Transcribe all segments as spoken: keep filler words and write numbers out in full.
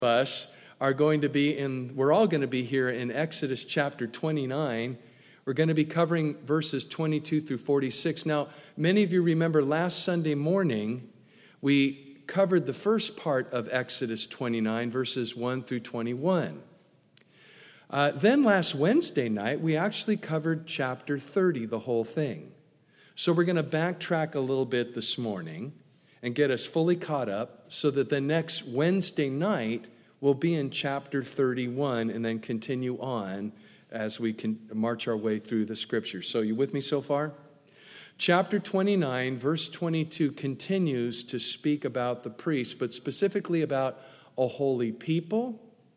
us are going to be in, we're all going to be here in Exodus chapter twenty-nine. We're going to be covering verses twenty-two through forty-six. Now, many of you remember last Sunday morning, we covered the first part of Exodus twenty-nine, verses one through twenty-one. Uh, then last Wednesday night, we actually covered chapter thirty, the whole thing. So we're going to backtrack a little bit this morning and get us fully caught up so that the next Wednesday night we'll be in chapter thirty-one and then continue on as we can march our way through the scriptures. So you with me so far? Chapter twenty-nine, verse twenty-two continues to speak about the priests, but specifically about a holy people,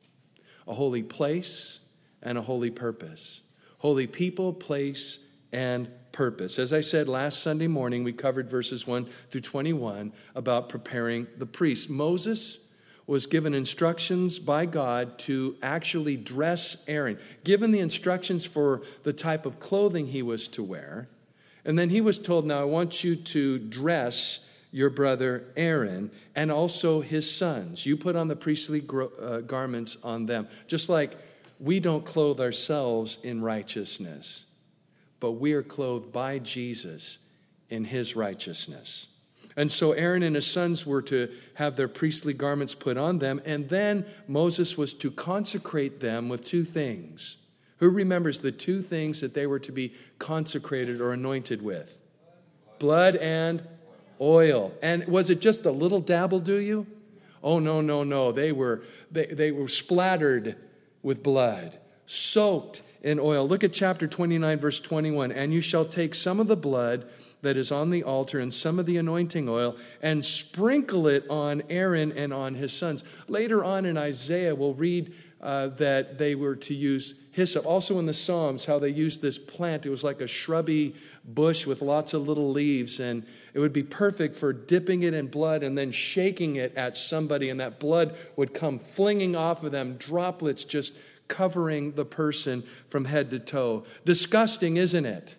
a holy place, and a holy purpose. Holy people, place, and purpose. As I said last Sunday morning, we covered verses one through twenty-one about preparing the priests. Moses was given instructions by God to actually dress Aaron, given the instructions for the type of clothing he was to wear. And then he was told, now I want you to dress your brother Aaron and also his sons. You put on the priestly uh, garments on them. Just like we don't clothe ourselves in righteousness, but we are clothed by Jesus in his righteousness. And so Aaron and his sons were to have their priestly garments put on them, and then Moses was to consecrate them with two things. Who remembers the two things that they were to be consecrated or anointed with? Blood and oil. And was it just a little dabble, do you? Oh, no, no, no. They were, they, they were splattered with blood, soaked in oil. Look at chapter twenty-nine, verse twenty-one. And you shall take some of the blood that is on the altar and some of the anointing oil and sprinkle it on Aaron and on his sons. Later on in Isaiah, we'll read uh, that they were to use hyssop. Also in the Psalms, how they used this plant. It was like a shrubby bush with lots of little leaves, and it would be perfect for dipping it in blood and then shaking it at somebody, and that blood would come flinging off of them, droplets just covering the person from head to toe. Disgusting, isn't it?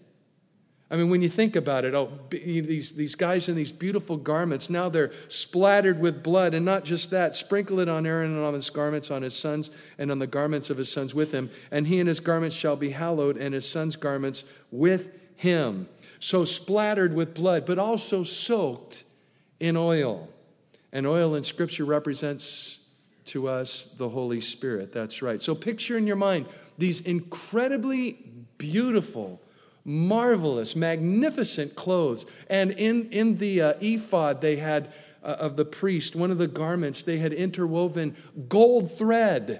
I mean, when you think about it, oh, these, these guys in these beautiful garments, now they're splattered with blood. And not just that, sprinkle it on Aaron and on his garments, on his sons, and on the garments of his sons with him. And he and his garments shall be hallowed, and his sons' garments with him. So splattered with blood, but also soaked in oil. And oil in Scripture represents to us the Holy Spirit. That's right. So picture in your mind these incredibly beautiful, marvelous, magnificent clothes. And in, in the uh, ephod they had uh, of the priest, one of the garments, they had interwoven gold thread.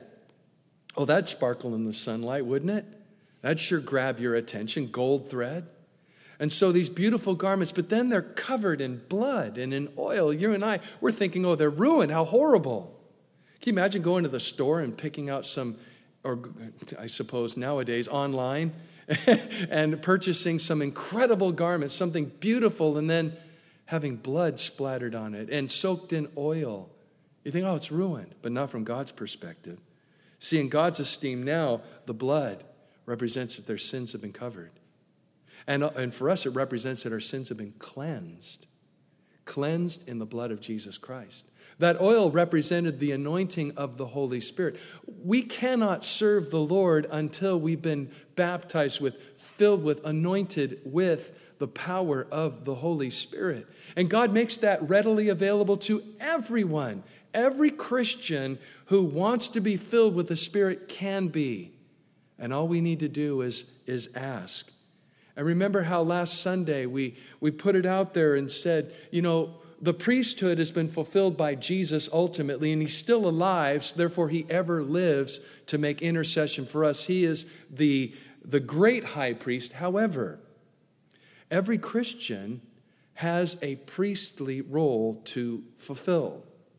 Oh, that'd sparkle in the sunlight, wouldn't it? That'd sure grab your attention, gold thread. And so these beautiful garments, but then they're covered in blood and in oil. You and I, we're thinking, oh, they're ruined. How horrible. Can you imagine going to the store and picking out some, or I suppose nowadays online, and purchasing some incredible garments, something beautiful, and then having blood splattered on it and soaked in oil. You think, oh, it's ruined, but not from God's perspective. See, in God's esteem now, the blood represents that their sins have been covered. And, and for us, it represents that our sins have been cleansed. Cleansed in the blood of Jesus Christ. That oil represented the anointing of the Holy Spirit. We cannot serve the Lord until we've been baptized with, filled with, anointed with the power of the Holy Spirit. And God makes that readily available to everyone. Every Christian who wants to be filled with the Spirit can be. And all we need to do is, is ask. And remember how last Sunday we, we put it out there and said, you know, the priesthood has been fulfilled by Jesus ultimately, and he's still alive, so therefore he ever lives to make intercession for us. He is the, the great high priest. However, every Christian has a priestly role to fulfill.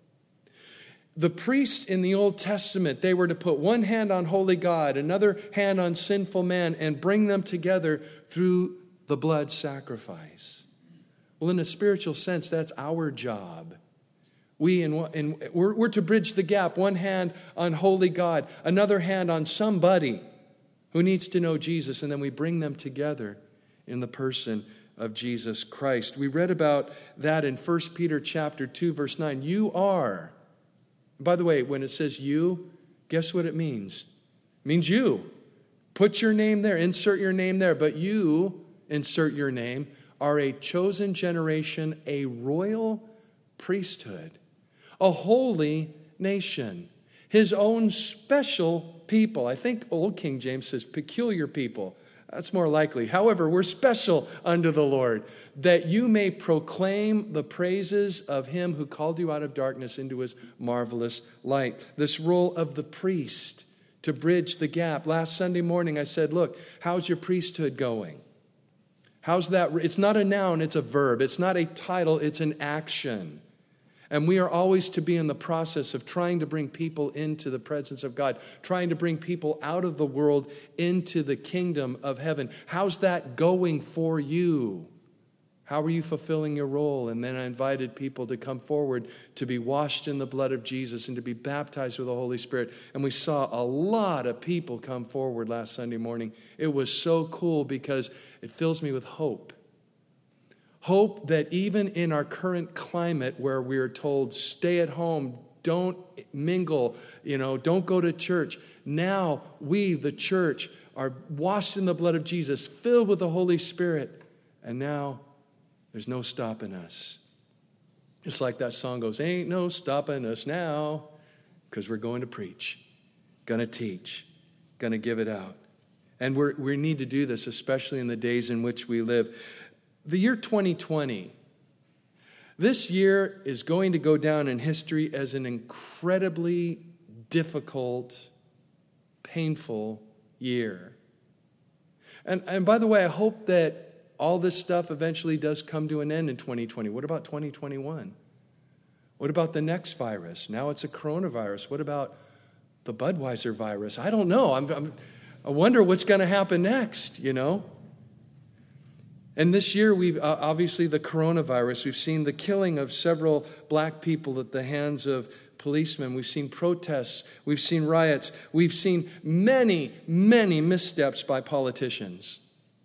The priests in the Old Testament, they were to put one hand on holy God, another hand on sinful man, and bring them together through the blood sacrifice. Well, in a spiritual sense, that's our job. We in, in, we're, we're to bridge the gap, one hand on holy God, another hand on somebody who needs to know Jesus, and then we bring them together in the person of Jesus Christ. We read about that in First Peter chapter two, verse nine. You are By the way, when it says you, guess what it means? It means you. Put your name there, insert your name there, but you, insert your name, are a chosen generation, a royal priesthood, a holy nation, his own special people. I think Old King James says peculiar people. That's more likely. However, we're special unto the Lord, that you may proclaim the praises of him who called you out of darkness into his marvelous light. This role of the priest to bridge the gap. Last Sunday morning I said, look, how's your priesthood going? How's that? It's not a noun, it's a verb. It's not a title, it's an action. And we are always to be in the process of trying to bring people into the presence of God, trying to bring people out of the world into the kingdom of heaven. How's that going for you? How are you fulfilling your role? And then I invited people to come forward to be washed in the blood of Jesus and to be baptized with the Holy Spirit. And we saw a lot of people come forward last Sunday morning. It was so cool because it fills me with hope. Hope that even in our current climate where we're told, stay at home, don't mingle, you know, don't go to church. Now we, the church, are washed in the blood of Jesus, filled with the Holy Spirit. And now there's no stopping us. It's like that song goes, ain't no stopping us now, because we're going to preach, going to teach, going to give it out. And we're, we need to do this, especially in the days in which we live. The year twenty twenty, this year is going to go down in history as an incredibly difficult, painful year. And, and by the way, I hope that all this stuff eventually does come to an end in twenty twenty. What about twenty twenty-one? What about the next virus? Now it's a coronavirus. What about the Budweiser virus? I don't know. I'm, I'm, I wonder what's going to happen next, you know? And this year, we've uh, obviously the coronavirus. We've seen the killing of several black people at the hands of policemen. We've seen protests. We've seen riots. We've seen many, many missteps by politicians.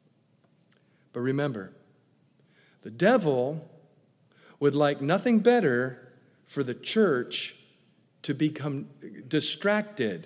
But remember, the devil would like nothing better for the church to become distracted.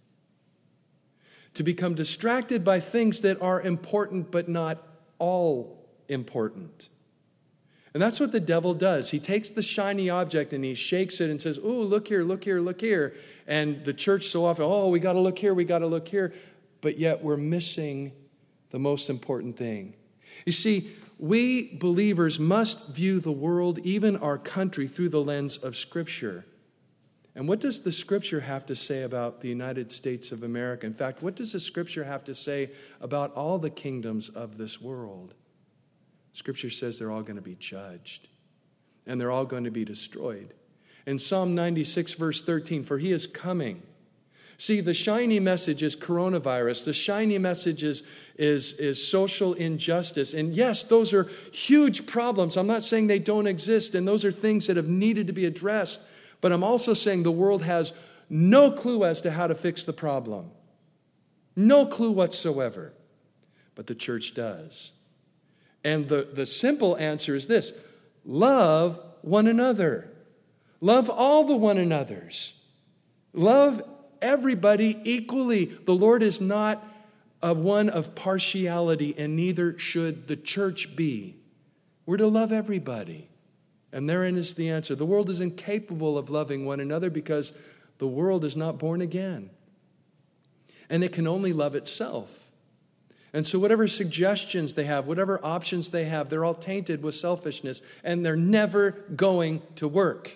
To become distracted by things that are important but not all important. And that's what the devil does. He takes the shiny object and he shakes it and says, oh, look here, look here, look here. And the church so often, oh, we got to look here, we got to look here. But yet we're missing the most important thing. You see, we believers must view the world, even our country, through the lens of Scripture. And what does the Scripture have to say about the United States of America? In fact, what does the Scripture have to say about all the kingdoms of this world? Scripture says they're all going to be judged, and they're all going to be destroyed. In Psalm ninety-six, verse thirteen, for he is coming. See, the shiny message is coronavirus. The shiny message is, is, is social injustice. And yes, those are huge problems. I'm not saying they don't exist, and those are things that have needed to be addressed. But I'm also saying the world has no clue as to how to fix the problem. No clue whatsoever. But the church does. And the, the simple answer is this: love one another. Love all the one another's. Love everybody equally. The Lord is not a one of partiality, and neither should the church be. We're to love everybody. And therein is the answer. The world is incapable of loving one another because the world is not born again. And it can only love itself. And so whatever suggestions they have, whatever options they have, they're all tainted with selfishness, and they're never going to work.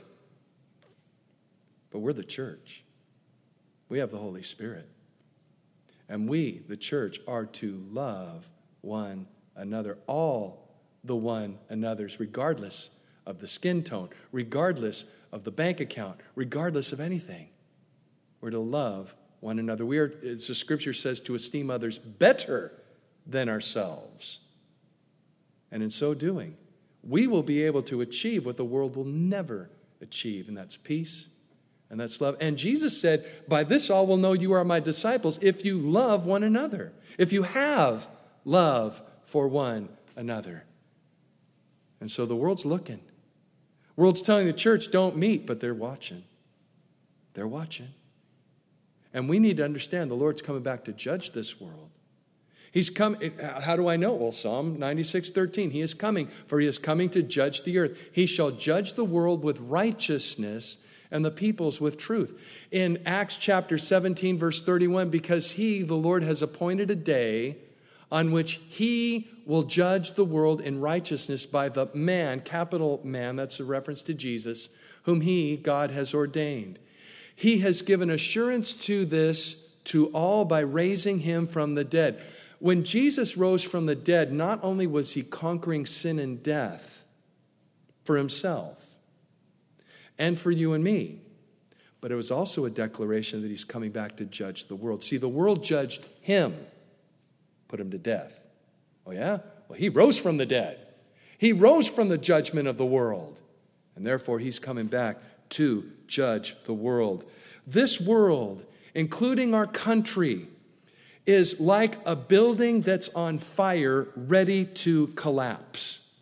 But we're the church. We have the Holy Spirit. And we, the church, are to love one another, all the one another's, regardless of the skin tone, regardless of the bank account, regardless of anything. We're to love one another. We are, as the Scripture says, to esteem others better than ourselves. And in so doing, we will be able to achieve what the world will never achieve, and that's peace, and that's love. And Jesus said, by this all will know you are my disciples, if you love one another, if you have love for one another. And so the world's looking. The world's telling the church, don't meet, but they're watching. They're watching. And we need to understand the Lord's coming back to judge this world. He's come. How do I know? Well, Psalm ninety-six thirteen. He is coming, for he is coming to judge the earth. He shall judge the world with righteousness and the peoples with truth. In Acts chapter seventeen, verse thirty-one, because he, the Lord, has appointed a day on which he will judge the world in righteousness by the man, capital man, that's a reference to Jesus, whom he, God, has ordained. He has given assurance to this to all by raising him from the dead. When Jesus rose from the dead, not only was he conquering sin and death for himself and for you and me, but it was also a declaration that he's coming back to judge the world. See, the world judged him, put him to death. Oh yeah? Well, he rose from the dead. He rose from the judgment of the world, and therefore he's coming back to judge the world. This world, including our country, is like a building that's on fire, ready to collapse.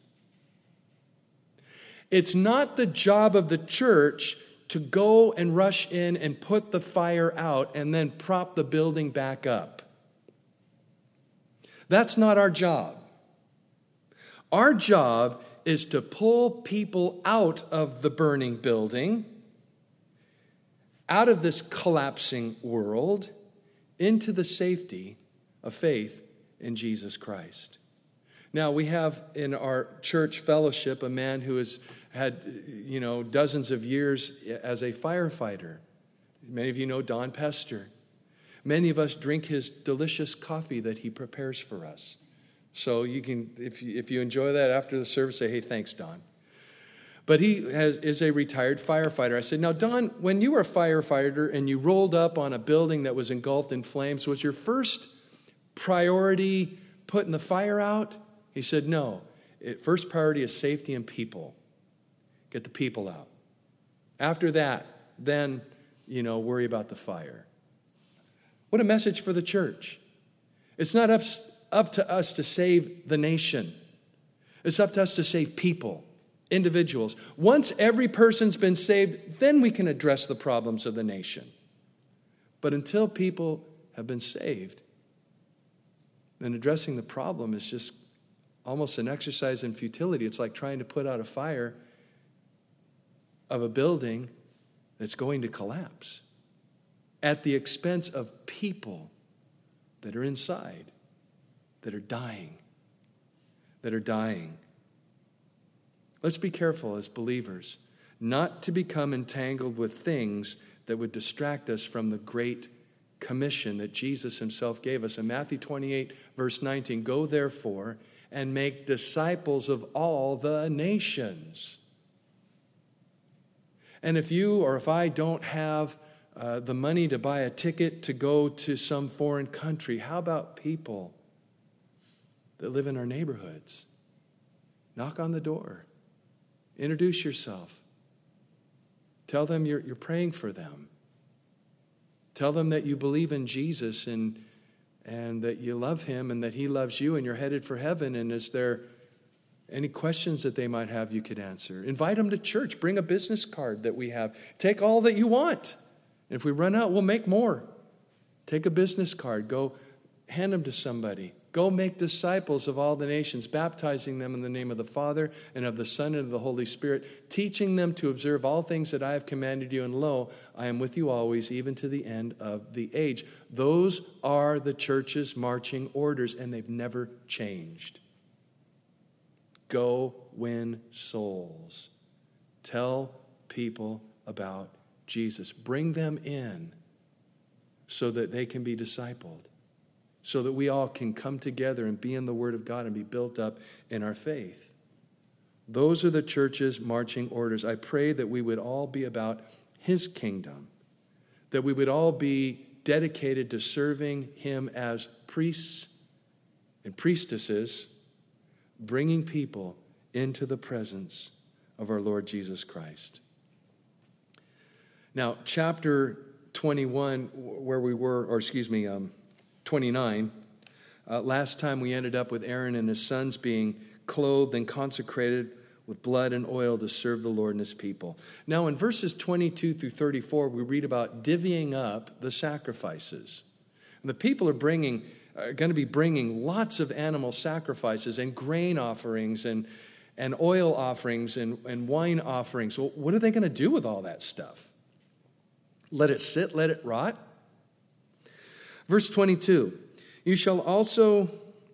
It's not the job of the church to go and rush in and put the fire out and then prop the building back up. That's not our job. Our job is to pull people out of the burning building, out of this collapsing world, into the safety of faith in Jesus Christ. Now, we have in our church fellowship a man who has had, you know, dozens of years as a firefighter. Many of you know Don Pester. Many of us drink his delicious coffee that he prepares for us. So you can, if you, if you enjoy that after the service, say, hey, thanks, Don. But he has, is a retired firefighter. I said, now, Don, when you were a firefighter and you rolled up on a building that was engulfed in flames, was your first priority putting the fire out? He said, no. It, first priority is safety and people. Get the people out. After that, then, you know, worry about the fire. What a message for the church. It's not up, up to us to save the nation. It's up to us to save people. Individuals. Once every person's been saved, then we can address the problems of the nation. But until people have been saved, then addressing the problem is just almost an exercise in futility. It's like trying to put out a fire of a building that's going to collapse at the expense of people that are inside, that are dying, that are dying. Let's be careful as believers not to become entangled with things that would distract us from the great commission that Jesus himself gave us. In Matthew twenty-eight, verse nineteen, go therefore and make disciples of all the nations. And if you or if I don't have uh, the money to buy a ticket to go to some foreign country, how about people that live in our neighborhoods? Knock on the door. Introduce yourself. Tell them you're, you're praying for them. Tell them that you believe in Jesus and, and that you love him and that he loves you and you're headed for heaven. And is there any questions that they might have you could answer? Invite them to church. Bring a business card that we have. Take all that you want. And if we run out, we'll make more. Take a business card. Go hand them to somebody. Go make disciples of all the nations, baptizing them in the name of the Father and of the Son and of the Holy Spirit, teaching them to observe all things that I have commanded you. And lo, I am with you always, even to the end of the age. Those are the church's marching orders, and they've never changed. Go win souls. Tell people about Jesus. Bring them in so that they can be discipled. So that we all can come together and be in the Word of God and be built up in our faith. Those are the church's marching orders. I pray that we would all be about his kingdom, that we would all be dedicated to serving him as priests and priestesses, bringing people into the presence of our Lord Jesus Christ. Now, chapter twenty-one, where we were, or excuse me, um, twenty-nine, uh, last time we ended up with Aaron and his sons being clothed and consecrated with blood and oil to serve the Lord and his people. Now in verses twenty-two through thirty-four, we read about divvying up the sacrifices. And the people are bringing, are going to be bringing lots of animal sacrifices and grain offerings and, and oil offerings and, and wine offerings. Well, what are they going to do with all that stuff? Let it sit, let it rot? Verse twenty-two, you shall also,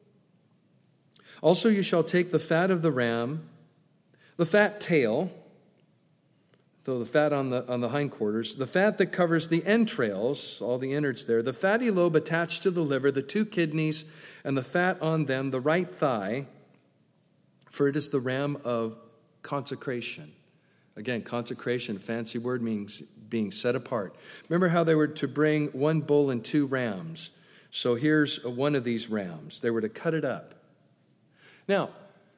also you shall take the fat of the ram, the fat tail, so the fat on the on the hindquarters, the fat that covers the entrails, all the innards there, the fatty lobe attached to the liver, the two kidneys, and the fat on them, the right thigh, for it is the ram of consecration. Again, consecration, fancy word, means being set apart. Remember how they were to bring one bull and two rams. So here's one of these rams. They were to cut it up. Now,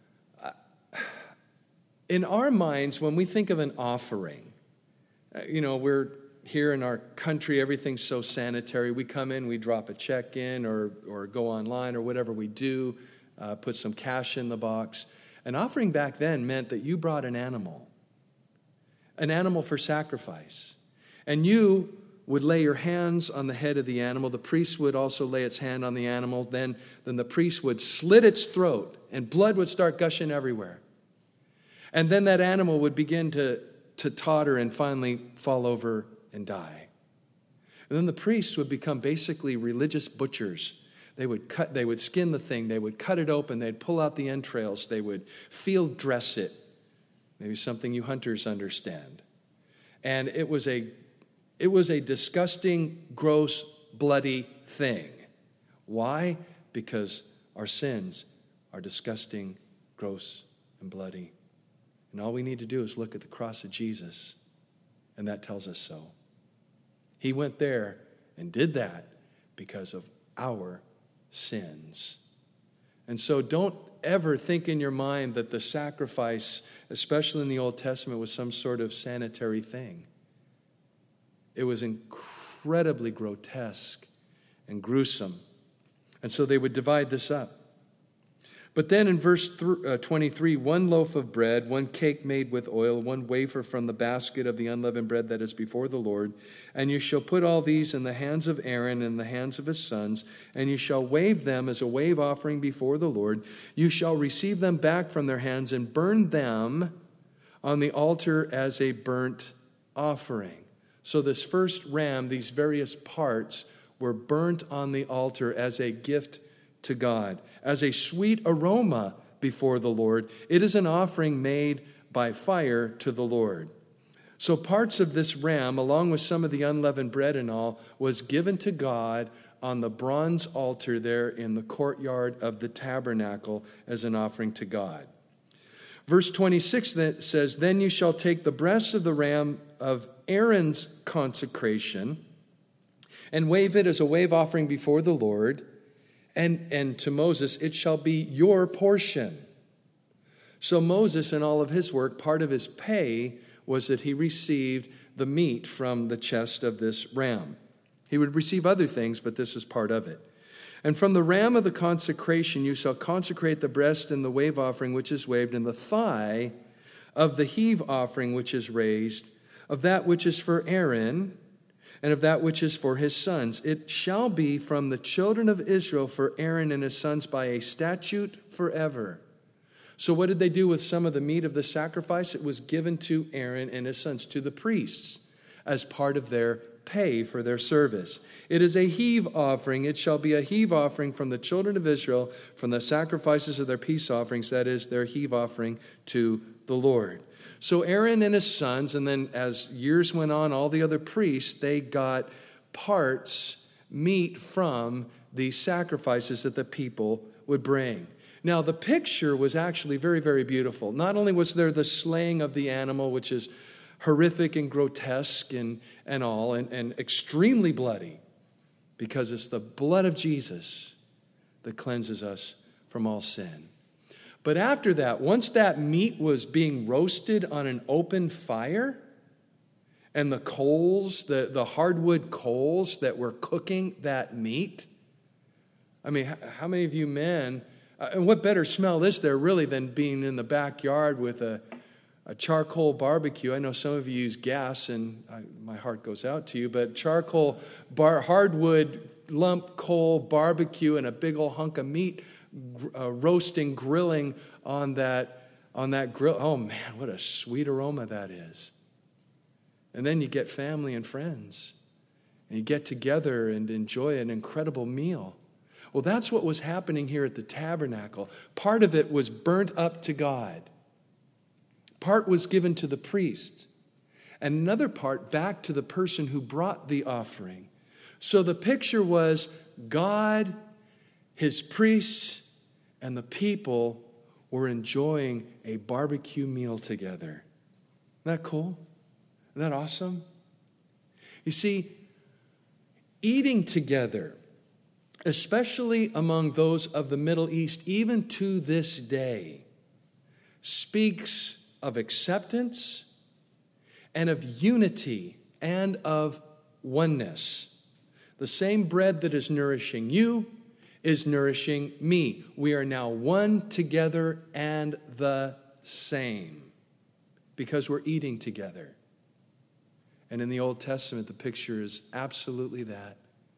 in our minds, when we think of an offering, you know, we're here in our country, everything's so sanitary. We come in, we drop a check in or, or go online or whatever we do, uh, put some cash in the box. An offering back then meant that you brought an animal, an animal for sacrifice. And you would lay your hands on the head of the animal. The priest would also lay its hand on the animal. Then, then the priest would slit its throat, and blood would start gushing everywhere. And then that animal would begin to, to totter and finally fall over and die. And then the priests would become basically religious butchers. They would cut, they would skin the thing, they would cut it open, they'd pull out the entrails, they would field dress it. Maybe something you hunters understand. And it was a it was a disgusting, gross, bloody thing. Why? Because our sins are disgusting, gross, and bloody. And all we need to do is look at the cross of Jesus, and that tells us so. He went there and did that because of our sins. And so don't ever think in your mind that the sacrifice, especially in the Old Testament, was some sort of sanitary thing. It was incredibly grotesque and gruesome. And so they would divide this up. But then in verse twenty-three, one loaf of bread, one cake made with oil, one wafer from the basket of the unleavened bread that is before the Lord. And you shall put all these in the hands of Aaron and the hands of his sons, and you shall wave them as a wave offering before the Lord. You shall receive them back from their hands and burn them on the altar as a burnt offering. So this first ram, these various parts, were burnt on the altar as a gift to God, as a sweet aroma before the Lord. It is an offering made by fire to the Lord. So parts of this ram, along with some of the unleavened bread and all, was given to God on the bronze altar there in the courtyard of the tabernacle as an offering to God. Verse twenty-six then says, then you shall take the breast of the ram of Aaron's consecration and wave it as a wave offering before the Lord. And, and to Moses, it shall be your portion. So Moses, in all of his work, part of his pay was that he received the meat from the chest of this ram. He would receive other things, but this is part of it. And from the ram of the consecration you shall consecrate the breast and the wave offering which is waved, and the thigh of the heave offering which is raised, of that which is for Aaron, and of that which is for his sons. It shall be from the children of Israel for Aaron and his sons by a statute forever. So what did they do with some of the meat of the sacrifice? It was given to Aaron and his sons, to the priests, as part of their pay for their service. It is a heave offering. It shall be a heave offering from the children of Israel, from the sacrifices of their peace offerings, that is, their heave offering to the Lord. So Aaron and his sons, and then as years went on, all the other priests, they got parts, meat from the sacrifices that the people would bring. Now, the picture was actually very, very beautiful. Not only was there the slaying of the animal, which is horrific and grotesque and, and all, and, and extremely bloody, because it's the blood of Jesus that cleanses us from all sin. But after that, once that meat was being roasted on an open fire, and the coals, the, the hardwood coals that were cooking that meat, I mean, how many of you men Uh, and what better smell is there really than being in the backyard with a, a charcoal barbecue? I know some of you use gas, and I, my heart goes out to you, but charcoal, bar, hardwood, lump coal barbecue and a big old hunk of meat uh, roasting, grilling on that, on that grill. Oh man, what a sweet aroma that is. And then you get family and friends, and you get together and enjoy an incredible meal. Well, that's what was happening here at the tabernacle. Part of it was burnt up to God. Part was given to the priest. And another part back to the person who brought the offering. So the picture was God, his priests, and the people were enjoying a barbecue meal together. Isn't that cool? Isn't that awesome? You see, eating together, especially among those of the Middle East, even to this day, speaks of acceptance and of unity and of oneness. The same bread that is nourishing you is nourishing me. We are now one together and the same because we're eating together. And in the Old Testament, the picture is absolutely that.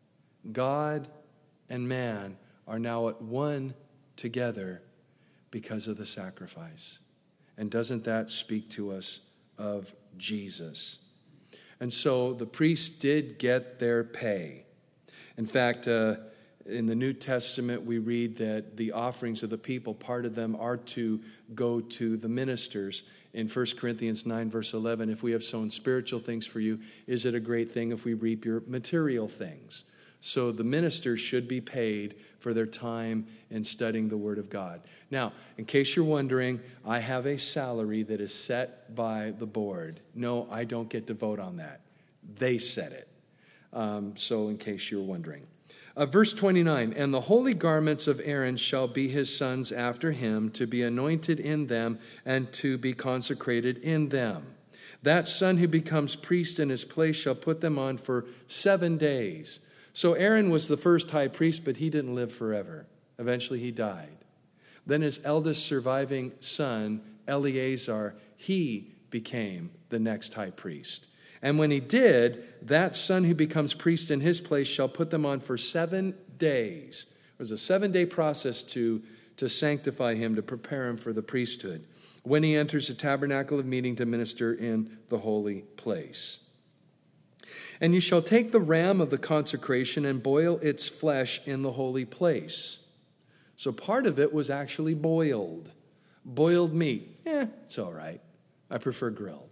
God and man are now at one together because of the sacrifice. And doesn't that speak to us of Jesus? And so the priests did get their pay. In fact, uh, in the New Testament, we read that the offerings of the people, part of them are to go to the ministers. In First Corinthians nine, verse eleven, if we have sown spiritual things for you, is it a great thing if we reap your material things? So the ministers should be paid for their time in studying the Word of God. Now, in case you're wondering, I have a salary that is set by the board. No, I don't get to vote on that. They set it. Um, so in case you're wondering. Uh, verse twenty-nine, and the holy garments of Aaron shall be his sons after him, to be anointed in them and to be consecrated in them. That son who becomes priest in his place shall put them on for seven days. So Aaron was the first high priest, but he didn't live forever. Eventually he died. Then his eldest surviving son, Eleazar, he became the next high priest. And when he did, that son who becomes priest in his place shall put them on for seven days. It was a seven-day process to, to sanctify him, to prepare him for the priesthood, when he enters the tabernacle of meeting to minister in the holy place. And you shall take the ram of the consecration and boil its flesh in the holy place. So part of it was actually boiled. Boiled meat. Eh, it's all right. I prefer grilled.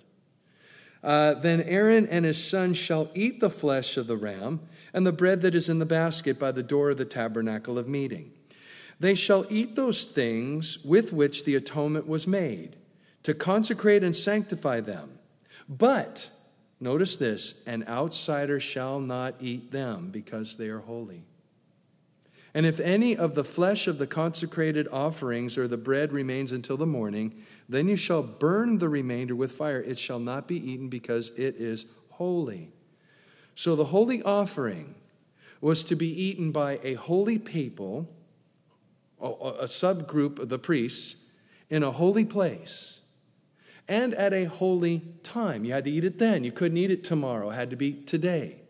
Uh, then Aaron and his sons shall eat the flesh of the ram and the bread that is in the basket by the door of the tabernacle of meeting. They shall eat those things with which the atonement was made, to consecrate and sanctify them. But, notice this, an outsider shall not eat them, because they are holy. And if any of the flesh of the consecrated offerings or the bread remains until the morning, then you shall burn the remainder with fire. It shall not be eaten, because it is holy. So the holy offering was to be eaten by a holy people, a subgroup of the priests, in a holy place, and at a holy time. You had to eat it then. You couldn't eat it tomorrow. It had to be today.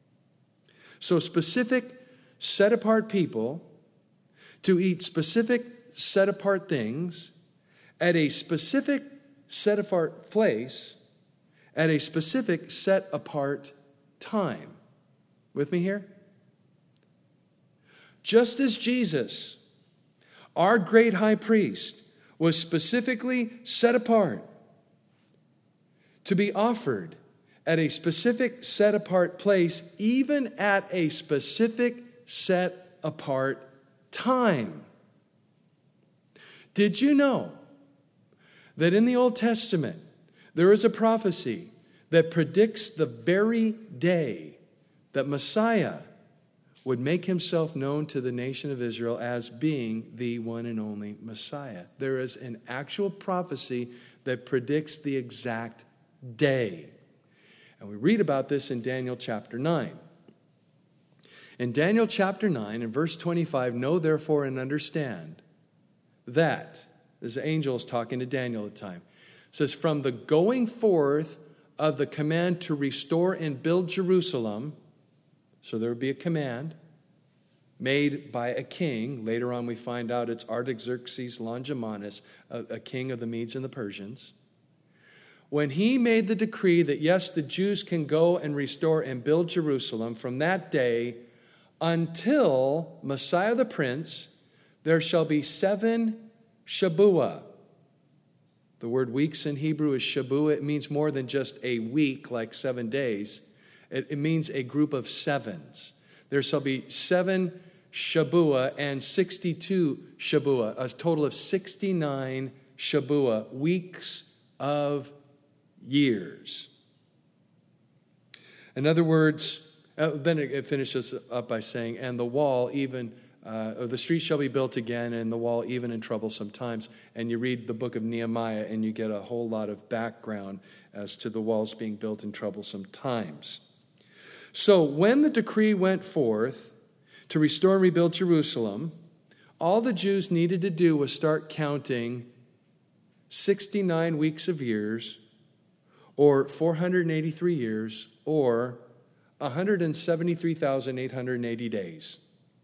So specific, set-apart people to eat specific, set-apart things at a specific, set-apart place at a specific, set-apart time. With me here? Just as Jesus, our great high priest, was specifically set apart to be offered at a specific, set-apart place, even at a specific, set-apart time. Did you know that in the Old Testament, there is a prophecy that predicts the very day that Messiah would make himself known to the nation of Israel as being the one and only Messiah? There is an actual prophecy that predicts the exact day. And we read about this in Daniel chapter nine. In Daniel chapter nine, in verse twenty-five, know therefore and understand that, this angel is talking to Daniel at the time, says, from the going forth of the command to restore and build Jerusalem, so there would be a command made by a king. Later on we find out it's Artaxerxes Longimanus, a, a king of the Medes and the Persians. When he made the decree that, yes, the Jews can go and restore and build Jerusalem, from that day until Messiah the Prince, there shall be seven Shabuah. The word weeks in Hebrew is Shabuah. It means more than just a week, like seven days. It, it means a group of sevens. There shall be seven Shabuah and sixty-two Shabuah, a total of sixty-nine Shabuah, weeks of years. In other words, uh, then it, it finishes up by saying, and the wall even, uh, or the street shall be built again, and the wall even in troublesome times. And you read the book of Nehemiah, and you get a whole lot of background as to the walls being built in troublesome times. So when the decree went forth to restore and rebuild Jerusalem, all the Jews needed to do was start counting sixty-nine weeks of years, or four hundred eighty-three years, or one hundred seventy-three thousand eight hundred eighty days.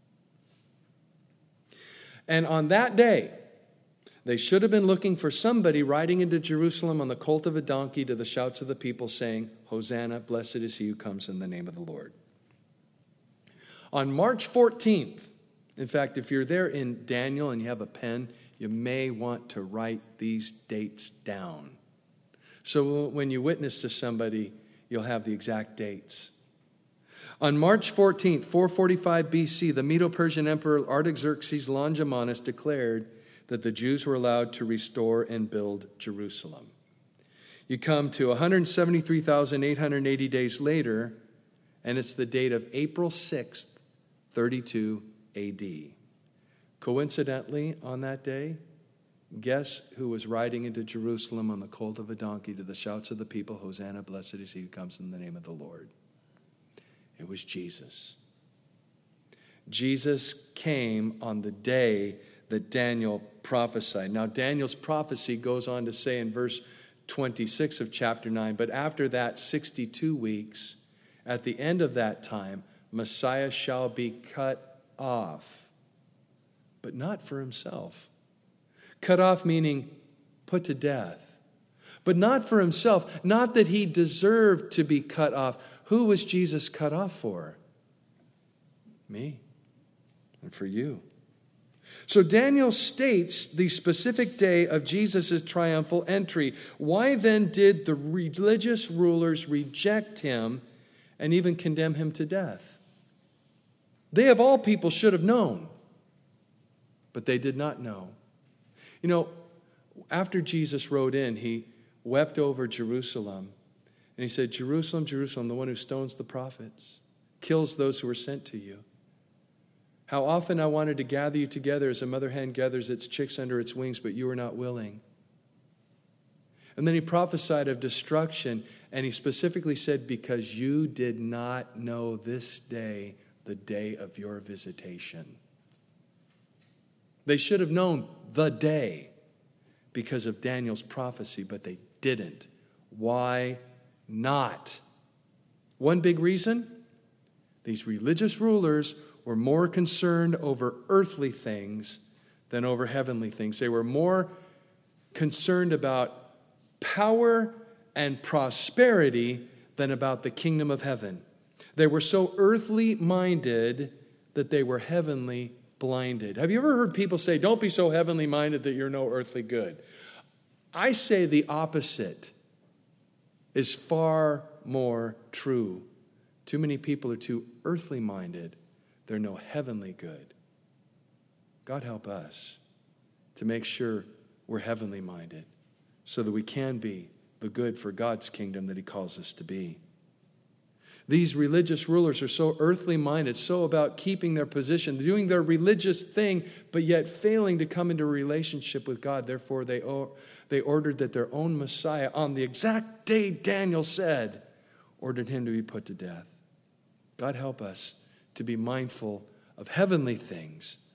And on that day, they should have been looking for somebody riding into Jerusalem on the colt of a donkey to the shouts of the people saying, Hosanna, blessed is he who comes in the name of the Lord. On March fourteenth, in fact, if you're there in Daniel and you have a pen, you may want to write these dates down. So when you witness to somebody, you'll have the exact dates. On March fourteenth, four forty-five B C, the Medo-Persian Emperor Artaxerxes Longimanus declared that the Jews were allowed to restore and build Jerusalem. You come to one hundred seventy-three thousand eight hundred eighty days later, and it's the date of April sixth, thirty-two A D. Coincidentally, on that day, guess who was riding into Jerusalem on the colt of a donkey to the shouts of the people, Hosanna, blessed is he who comes in the name of the Lord? It was Jesus. Jesus came on the day that Daniel prophesied. Now, Daniel's prophecy goes on to say in verse twenty-six of chapter nine, but after that sixty-two weeks, at the end of that time, Messiah shall be cut off, but not for himself. Cut off meaning put to death, but not for himself. Not that he deserved to be cut off. Who was Jesus cut off for? Me and for you. So Daniel states the specific day of Jesus' triumphal entry. Why then did the religious rulers reject him and even condemn him to death? They of all people should have known, but they did not know. You know, after Jesus rode in, he wept over Jerusalem. And he said, Jerusalem, Jerusalem, the one who stones the prophets, kills those who are sent to you. How often I wanted to gather you together as a mother hen gathers its chicks under its wings, but you were not willing. And then he prophesied of destruction, and he specifically said, because you did not know this day, the day of your visitation. They should have known the day because of Daniel's prophecy, but they didn't. Why not? One big reason, these religious rulers were more concerned over earthly things than over heavenly things. They were more concerned about power and prosperity than about the kingdom of heaven. They were so earthly minded that they were heavenly blinded. Have you ever heard people say, don't be so heavenly minded that you're no earthly good? I say the opposite is far more true. Too many people are too earthly minded. They're no heavenly good. God help us to make sure we're heavenly minded so that we can be the good for God's kingdom that he calls us to be. These religious rulers are so earthly minded, so about keeping their position, doing their religious thing, but yet failing to come into a relationship with God. Therefore, they, they ordered that their own Messiah, on the exact day Daniel said, ordered him to be put to death. God help us to be mindful of heavenly things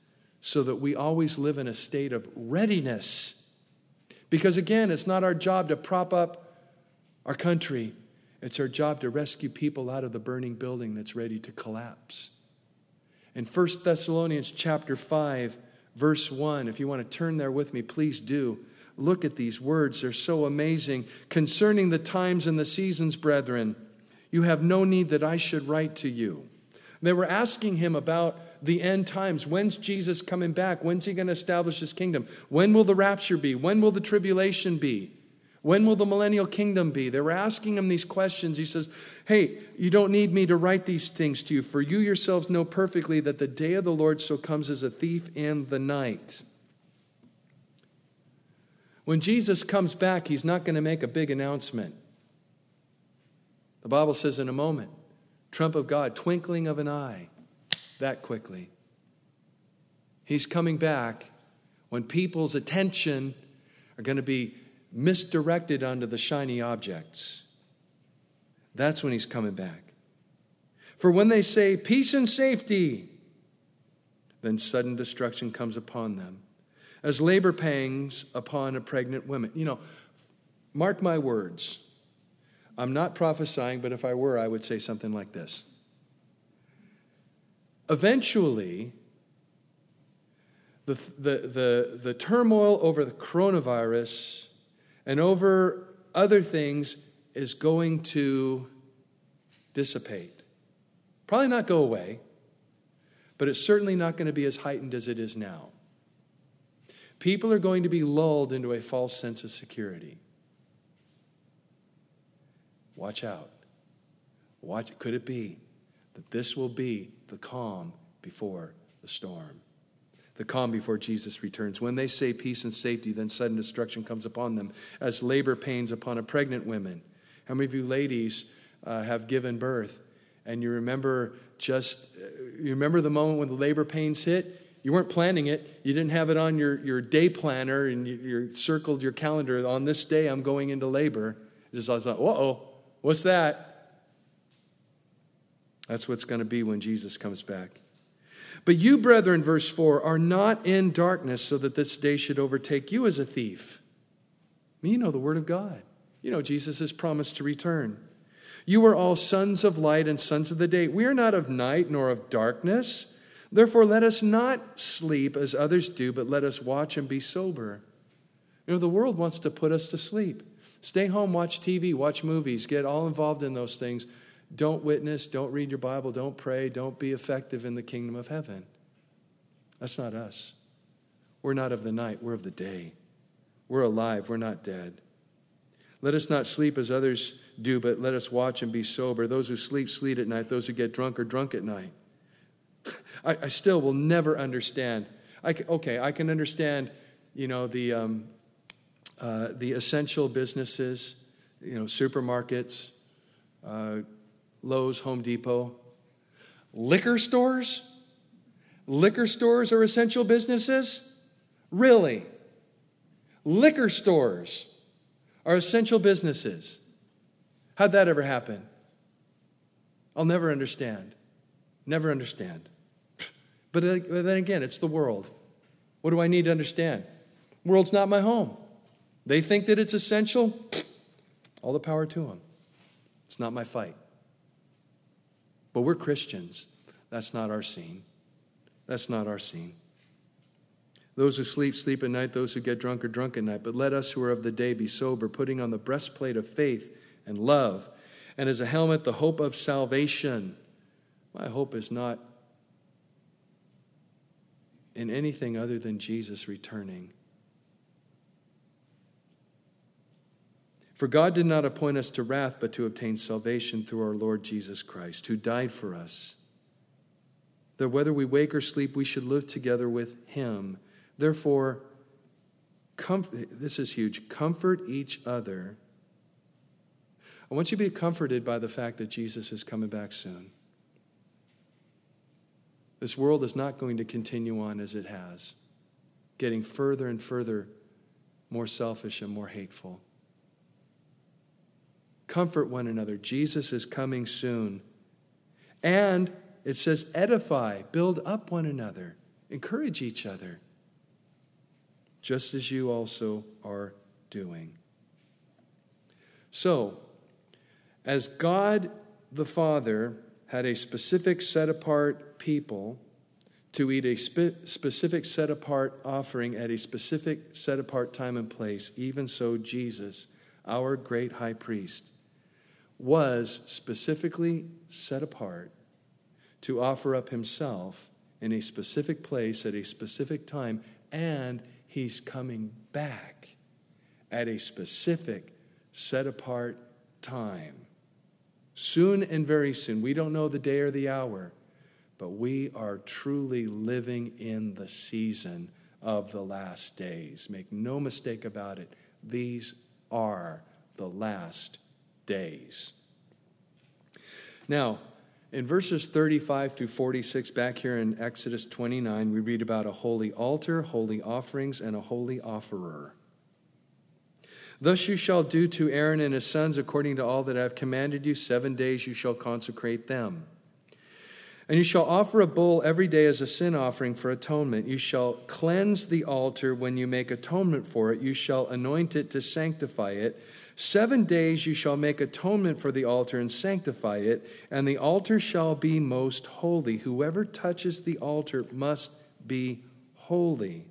so that we always live in a state of readiness. Because again, it's not our job to prop up our country. It's our job to rescue people out of the burning building that's ready to collapse. In First Thessalonians chapter five, verse one, if you want to turn there with me, please do. Look at these words. They're so amazing. Concerning the times and the seasons, brethren, you have no need that I should write to you. They were asking him about the end times. When's Jesus coming back? When's he going to establish his kingdom? When will the rapture be? When will the tribulation be? When will the millennial kingdom be? They were asking him these questions. He says, hey, you don't need me to write these things to you, for you yourselves know perfectly that the day of the Lord so comes as a thief in the night. When Jesus comes back, he's not going to make a big announcement. The Bible says in a moment, trump of God, twinkling of an eye, that quickly. He's coming back when people's attention are going to be misdirected onto the shiny objects. That's when he's coming back. For when they say peace and safety, then sudden destruction comes upon them, as labor pangs upon a pregnant woman. You know, mark my words. I'm not prophesying, but if I were, I would say something like this. Eventually, the, the, the, the turmoil over the coronavirus and over other things is going to dissipate. Probably not go away, but it's certainly not going to be as heightened as it is now. People are going to be lulled into a false sense of security. Watch out. Watch. Could it be that this will be the calm before the storm? The calm before Jesus returns. When they say peace and safety, then sudden destruction comes upon them, as labor pains upon a pregnant woman. How many of you ladies uh, have given birth, and you remember just, uh, you remember the moment when the labor pains hit? You weren't planning it. You didn't have it on your, your day planner, and you, you circled your calendar. On this day, I'm going into labor. Just I was like, uh-oh, what's that? That's what's going to be when Jesus comes back. But you, brethren, verse four, are not in darkness so that this day should overtake you as a thief. I mean, you know the word of God. You know Jesus has promised to return. You are all sons of light and sons of the day. We are not of night nor of darkness. Therefore, let us not sleep as others do, but let us watch and be sober. You know, the world wants to put us to sleep. Stay home, watch T V, watch movies, get all involved in those things. Don't witness, don't read your Bible, don't pray, don't be effective in the kingdom of heaven. That's not us. We're not of the night, we're of the day. We're alive, we're not dead. Let us not sleep as others do, but let us watch and be sober. Those who sleep, sleep at night. Those who get drunk are drunk at night. I, I still will never understand. I can, okay, I can understand, you know, the um, uh, the essential businesses, you know, supermarkets, uh, Lowe's, Home Depot, liquor stores. Liquor stores are essential businesses? Really? Liquor stores are essential businesses. How'd that ever happen? I'll never understand. Never understand. But then again, it's the world. What do I need to understand? The world's not my home. They think that it's essential. All the power to them. It's not my fight. But we're Christians. That's not our scene. That's not our scene. Those who sleep, sleep at night. Those who get drunk are drunk at night. But let us who are of the day be sober, putting on the breastplate of faith and love, and as a helmet the hope of salvation. My hope is not in anything other than Jesus returning. For God did not appoint us to wrath, but to obtain salvation through our Lord Jesus Christ, who died for us, that whether we wake or sleep, we should live together with him. Therefore, comfort, this is huge, comfort each other. I want you to be comforted by the fact that Jesus is coming back soon. This world is not going to continue on as it has, getting further and further more selfish and more hateful. Comfort one another. Jesus is coming soon. And it says edify, build up one another, Encourage each other, just as you also are doing. So, as God the Father had a specific set-apart people to eat a spe- specific set-apart offering at a specific set-apart time and place, even so Jesus, our great high priest, was specifically set apart to offer up himself in a specific place at a specific time, and he's coming back at a specific set-apart time. Soon and very soon. We don't know the day or the hour, but we are truly living in the season of the last days. Make no mistake about it. These are the last days. Now, in verses thirty-five through forty-six, back here in Exodus twenty-nine, we read about a holy altar, holy offerings, and a holy offerer. Thus you shall do to Aaron and his sons according to all that I have commanded you. Seven days you shall consecrate them. And you shall offer a bull every day as a sin offering for atonement. You shall cleanse the altar when you make atonement for it. You shall anoint it to sanctify it. Seven days you shall make atonement for the altar and sanctify it, and the altar shall be most holy. Whoever touches the altar must be holy.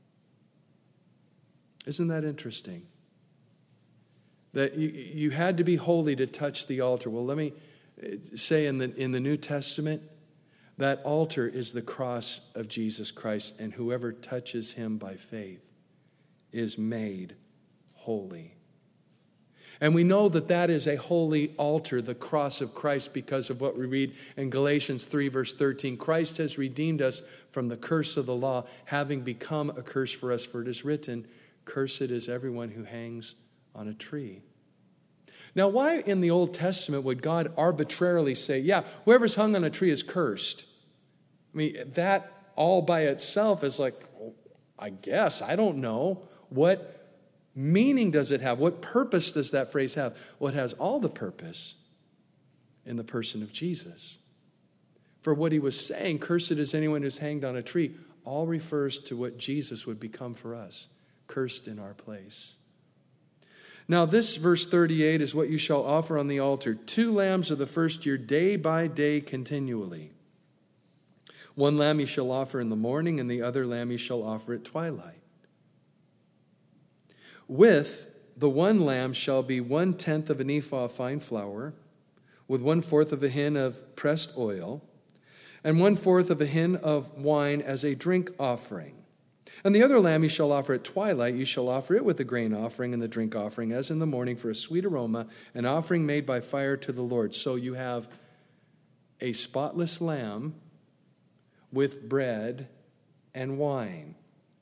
Isn't that interesting? That you, you had to be holy to touch the altar. Well, let me say in the, in the New Testament, that altar is the cross of Jesus Christ, and whoever touches him by faith is made holy. And we know that that is a holy altar, the cross of Christ, because of what we read in Galatians three, verse thirteen. Christ has redeemed us from the curse of the law, having become a curse for us, for it is written, "Cursed is everyone who hangs on a tree." Now, why in the Old Testament would God arbitrarily say, yeah, whoever's hung on a tree is cursed? I mean, that all by itself is like, I guess, I don't know. What meaning does it have? What purpose does that phrase have? Well, it has all the purpose in the person of Jesus. For what he was saying, cursed is anyone who's hanged on a tree, all refers to what Jesus would become for us, cursed in our place. Now, this verse thirty-eight is what you shall offer on the altar. Two lambs of the first year, day by day, continually. One lamb you shall offer in the morning, and the other lamb you shall offer at twilight. With the one lamb shall be one-tenth of an ephah of fine flour, with one-fourth of a hin of pressed oil, and one-fourth of a hin of wine as a drink offering. And the other lamb you shall offer at twilight, you shall offer it with the grain offering and the drink offering, as in the morning, for a sweet aroma, an offering made by fire to the Lord. So you have a spotless lamb with bread and wine.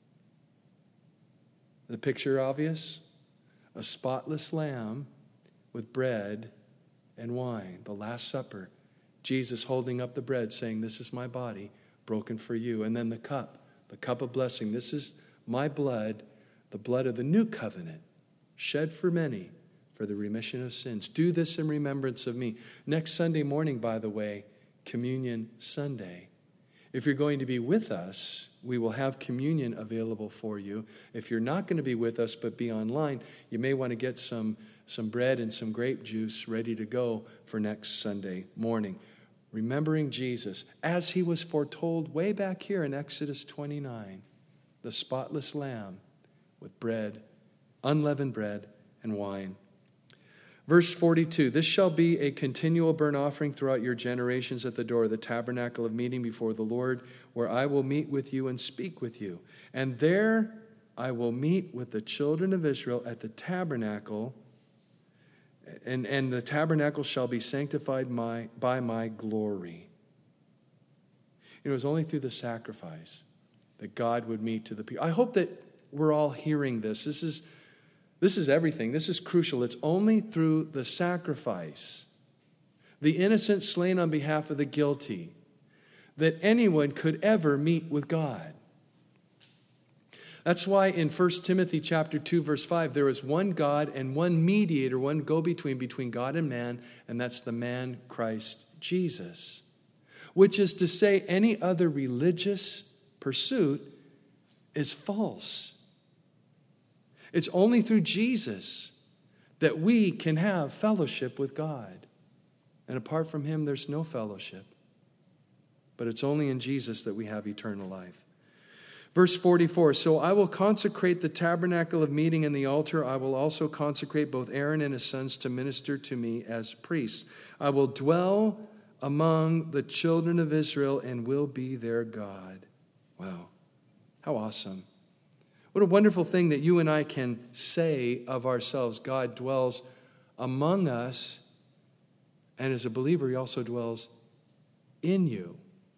The picture obvious? A spotless lamb with bread and wine. The Last Supper. Jesus holding up the bread saying, "This is my body broken for you." And then the cup. The cup of blessing. This is my blood, the blood of the new covenant, shed for many for the remission of sins. Do this in remembrance of me. Next Sunday morning, by the way, Communion Sunday. If you're going to be with us, we will have communion available for you. If you're not going to be with us but be online, you may want to get some, some bread and some grape juice ready to go for next Sunday morning. Remembering Jesus, as he was foretold way back here in Exodus twenty-nine, the spotless lamb with bread, unleavened bread, and wine. Verse forty-two, this shall be a continual burnt offering throughout your generations at the door of the tabernacle of meeting before the Lord, where I will meet with you and speak with you. And there I will meet with the children of Israel at the tabernacle, And, and the tabernacle shall be sanctified my, by my glory. It was only through the sacrifice that God would meet to the people. I hope that we're all hearing this. This is, this is everything. This is crucial. It's only through the sacrifice, the innocent slain on behalf of the guilty, that anyone could ever meet with God. That's why in First Timothy chapter two, verse five, there is one God and one mediator, one go-between between God and man, and that's the man Christ Jesus. Which is to say, any other religious pursuit is false. It's only through Jesus that we can have fellowship with God. And apart from him, there's no fellowship. But it's only in Jesus that we have eternal life. Verse forty-four, so I will consecrate the tabernacle of meeting and the altar. I will also consecrate both Aaron and his sons to minister to me as priests. I will dwell among the children of Israel and will be their God. Wow, how awesome. What a wonderful thing that you and I can say of ourselves. God dwells among us, and as a believer, he also dwells in you.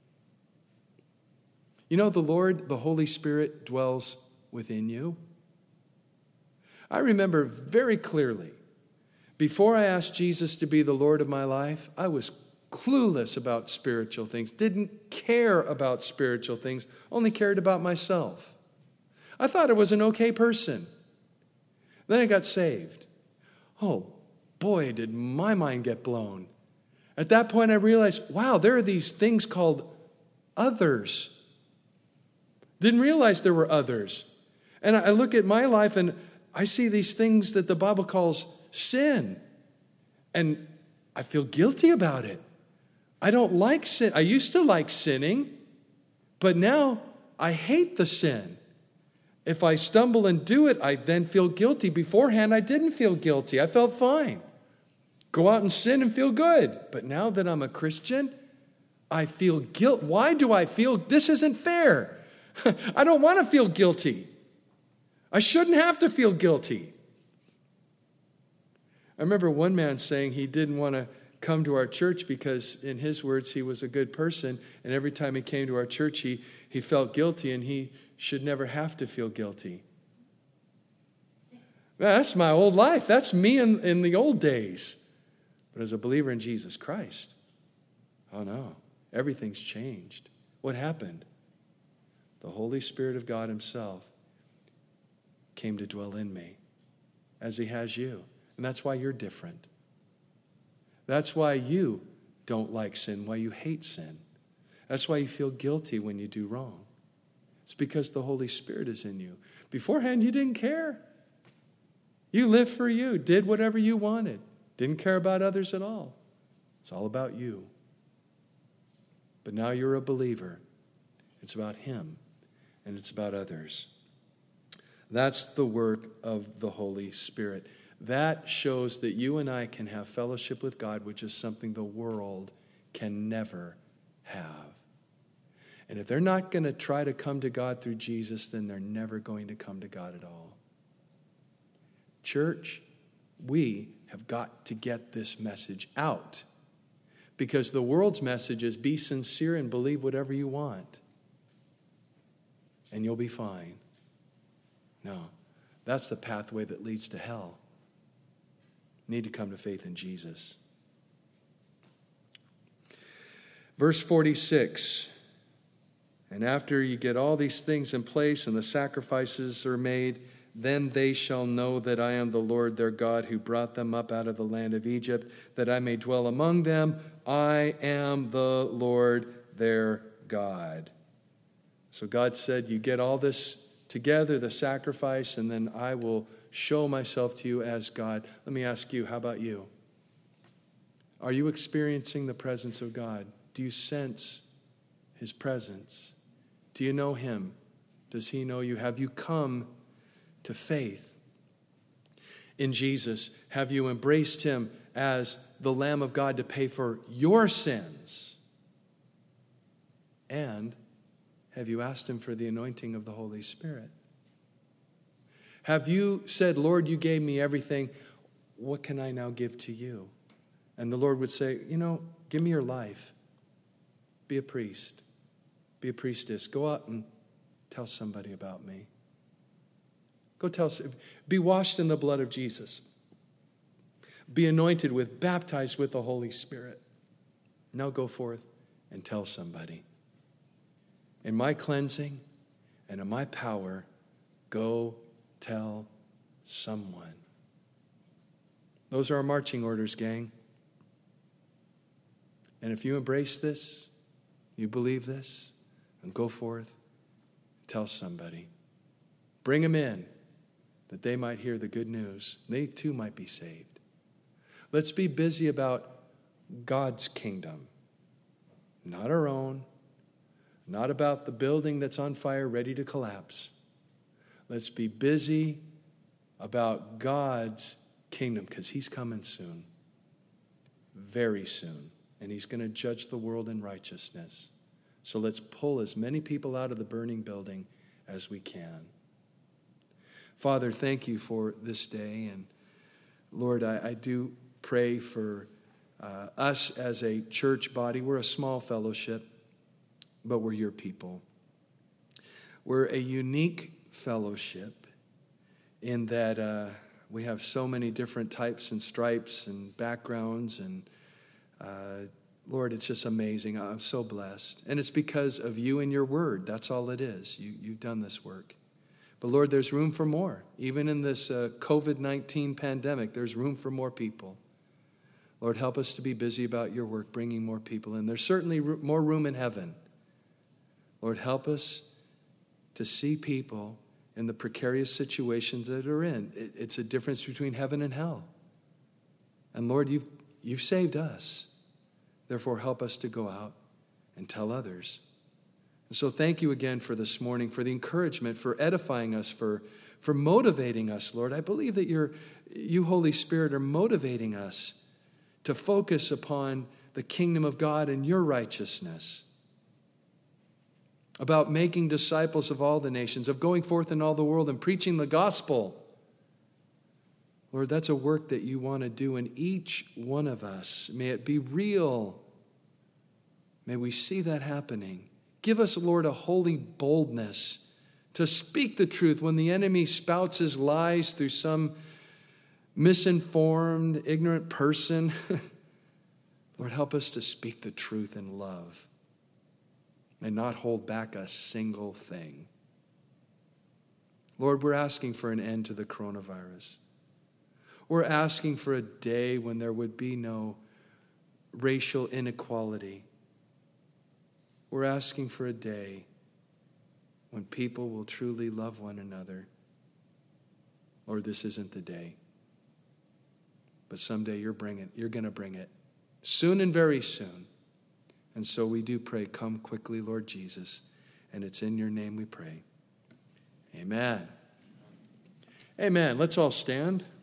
You know, the Lord, the Holy Spirit, dwells within you. I remember very clearly, before I asked Jesus to be the Lord of my life, I was clueless about spiritual things, didn't care about spiritual things, only cared about myself. I thought I was an okay person. Then I got saved. Oh, boy, did my mind get blown. At that point, I realized, wow, there are these things called others. Didn't realize there were others. And I look at my life and I see these things that the Bible calls sin. And I feel guilty about it. I don't like sin. I used to like sinning, but now I hate the sin. If I stumble and do it, I then feel guilty. Beforehand, I didn't feel guilty. I felt fine. Go out and sin and feel good. But now that I'm a Christian, I feel guilt. Why do I feel this isn't fair? I don't want to feel guilty. I shouldn't have to feel guilty. I remember one man saying he didn't want to come to our church because, in his words, he was a good person, and every time he came to our church, he, he felt guilty, and he should never have to feel guilty. That's my old life. That's me in, in the old days. But as a believer in Jesus Christ, oh no, everything's changed. What happened? The Holy Spirit of God himself came to dwell in me, as he has you. And that's why you're different. That's why you don't like sin, why you hate sin. That's why you feel guilty when you do wrong. It's because the Holy Spirit is in you. Beforehand, you didn't care. You lived for you, did whatever you wanted, didn't care about others at all. It's all about you. But now you're a believer. It's about him, and it's about others. That's the work of the Holy Spirit. That shows that you and I can have fellowship with God, which is something the world can never have. And if they're not going to try to come to God through Jesus, then they're never going to come to God at all. Church, we have got to get this message out. Because the world's message is be sincere and believe whatever you want. And you'll be fine. No, that's the pathway that leads to hell. You need to come to faith in Jesus. Verse forty-six. And after you get all these things in place and the sacrifices are made, then they shall know that I am the Lord their God who brought them up out of the land of Egypt, that I may dwell among them. I am the Lord their God. So God said, you get all this together, the sacrifice, and then I will show myself to you as God. Let me ask you, how about you? Are you experiencing the presence of God? Do you sense his presence? Do you know him? Does he know you? Have you come to faith in Jesus? Have you embraced him as the Lamb of God to pay for your sins? And have you asked him for the anointing of the Holy Spirit? Have you said, Lord, you gave me everything. What can I now give to you? And the Lord would say, you know, give me your life. Be a priest. Be a priestess. Go out and tell somebody about me. Go tell, be washed in the blood of Jesus. Be anointed with, baptized with the Holy Spirit. Now go forth and tell somebody. In my cleansing and in my power, go tell someone. Those are our marching orders, gang. And if you embrace this, you believe this, and go forth Tell somebody. Bring them in that they might hear the good news. They too might be saved. Let's be busy about God's kingdom, not our own, not about the building that's on fire ready to collapse. Let's be busy about God's kingdom because he's coming soon, very soon, and he's going to judge the world in righteousness. So let's pull as many people out of the burning building as we can. Father, thank you for this day. And Lord, I, I do pray for uh, us as a church body. We're a small fellowship, but we're your people. We're a unique fellowship in that uh, we have so many different types and stripes and backgrounds. And uh, Lord, it's just amazing. I'm so blessed. And it's because of you and your word. That's all it is. You, you've done this work. But Lord, there's room for more. Even in this uh, covid nineteen pandemic, there's room for more people. Lord, help us to be busy about your work, bringing more people in. There's certainly ro- more room in heaven. Lord, help us to see people in the precarious situations that are in. It, it's a difference between heaven and hell. And Lord, you've, you've saved us. Therefore, help us to go out and tell others. And so thank you again for this morning, for the encouragement, for edifying us, for, for motivating us, Lord. I believe that you're, you, Holy Spirit, are motivating us to focus upon the kingdom of God and your righteousness, about making disciples of all the nations, of going forth in all the world and preaching the gospel. Lord, that's a work that you want to do in each one of us. May it be real. May we see that happening. Give us, Lord, a holy boldness to speak the truth when the enemy spouts his lies through some misinformed, ignorant person. Lord, help us to speak the truth in love and not hold back a single thing. Lord, we're asking for an end to the coronavirus. We're asking for a day when there would be no racial inequality. We're asking for a day when people will truly love one another. Lord, this isn't the day. But someday you're bringing, you're going to bring it. Soon and very soon. And so we do pray, come quickly, Lord Jesus. And it's in your name we pray. Amen. Amen. Let's all stand.